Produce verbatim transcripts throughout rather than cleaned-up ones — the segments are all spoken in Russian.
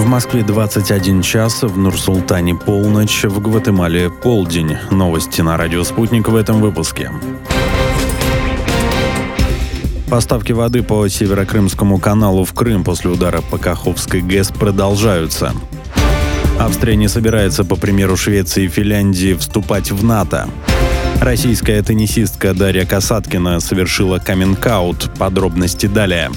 Москве двадцать один час, в Нур-Султане полночь, в Гватемале полдень. Новости на радио «Спутник» в этом выпуске. Поставки воды по Северокрымскому каналу в Крым после удара по Каховской ГЭС продолжаются. Австрия не собирается, по примеру Швеции и Финляндии, вступать в НАТО. Российская теннисистка Дарья Касаткина совершила каминг-аут. Подробности далее.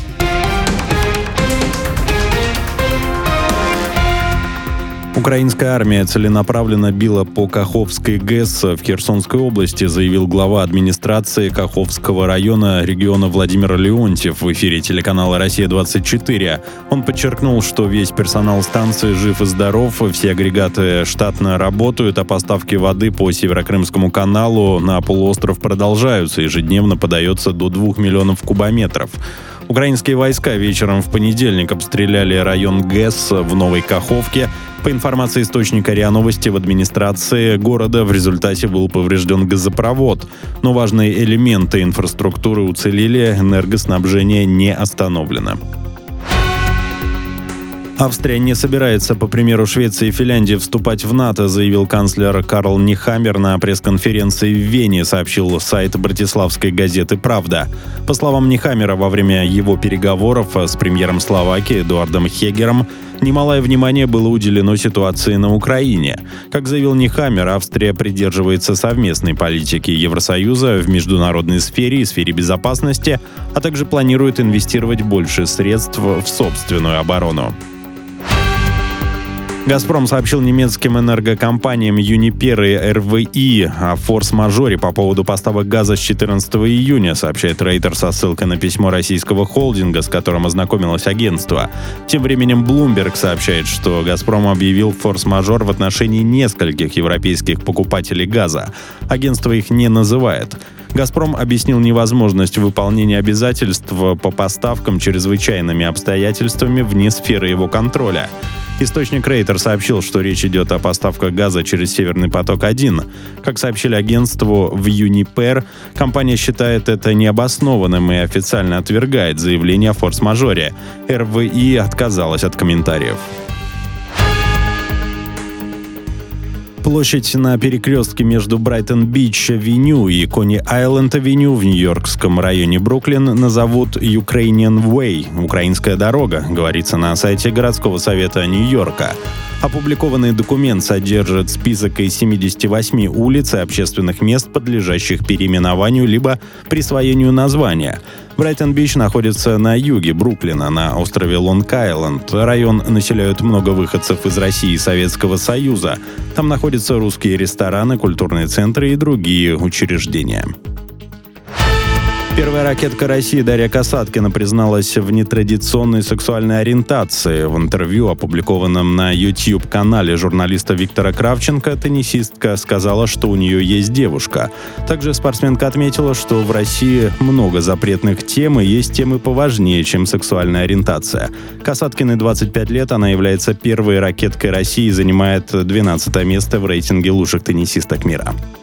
Украинская армия целенаправленно била по Каховской ГЭС в Херсонской области, заявил глава администрации Каховского района региона Владимир Леонтьев в эфире телеканала «Россия-двадцать четыре». Он подчеркнул, что весь персонал станции жив и здоров, все агрегаты штатно работают, а поставки воды по Северокрымскому каналу на полуостров продолжаются. Ежедневно подается до двух миллионов кубометров. Украинские войска вечером в понедельник обстреляли район ГЭС в Новой Каховке. По информации источника РИА Новости, в администрации города в результате был поврежден газопровод. Но важные элементы инфраструктуры уцелели, энергоснабжение не остановлено. Австрия не собирается, по примеру Швеции и Финляндии, вступать в НАТО, заявил канцлер Карл Нехаммер на пресс-конференции в Вене, сообщил сайт братиславской газеты «Правда». По словам Нехаммера, во время его переговоров с премьером Словакии Эдуардом Хегером немалое внимание было уделено ситуации на Украине. Как заявил Нехаммер, Австрия придерживается совместной политики Евросоюза в международной сфере и сфере безопасности, а также планирует инвестировать больше средств в собственную оборону. «Газпром» сообщил немецким энергокомпаниям «Юнипер» и эр вэ и о форс-мажоре по поводу поставок газа с четырнадцатого июня, сообщает Рейтер со ссылкой на письмо российского холдинга, с которым ознакомилось агентство. Тем временем Bloomberg сообщает, что «Газпром» объявил форс-мажор в отношении нескольких европейских покупателей газа. Агентство их не называет. «Газпром» объяснил невозможность выполнения обязательств по поставкам чрезвычайными обстоятельствами вне сферы его контроля. Источник Рейтер сообщил, что речь идет о поставках газа через «Северный поток-один». Как сообщили агентству в «Юнипер», компания считает это необоснованным и официально отвергает заявление о форс-мажоре. эр вэ и отказалась от комментариев. Площадь на перекрестке между Брайтон-Бич-авеню и Кони-Айленд-авеню в нью-йоркском районе Бруклин назовут Ukrainian Way – «Украинская дорога», говорится на сайте городского совета Нью-Йорка. Опубликованный документ содержит список из семидесяти восьми улиц и общественных мест, подлежащих переименованию либо присвоению названия. Брайтон-Бич находится на юге Бруклина, на острове Лонг-Айленд. Район населяют много выходцев из России и Советского Союза. Там находятся русские рестораны, культурные центры и другие учреждения. Первая ракетка России Дарья Касаткина призналась в нетрадиционной сексуальной ориентации. В интервью, опубликованном на YouTube-канале журналиста Виктора Кравченко, теннисистка сказала, что у нее есть девушка. Также спортсменка отметила, что в России много запретных тем и есть темы поважнее, чем сексуальная ориентация. Касаткиной двадцать пять лет, она является первой ракеткой России и занимает двенадцатое место в рейтинге лучших теннисисток мира.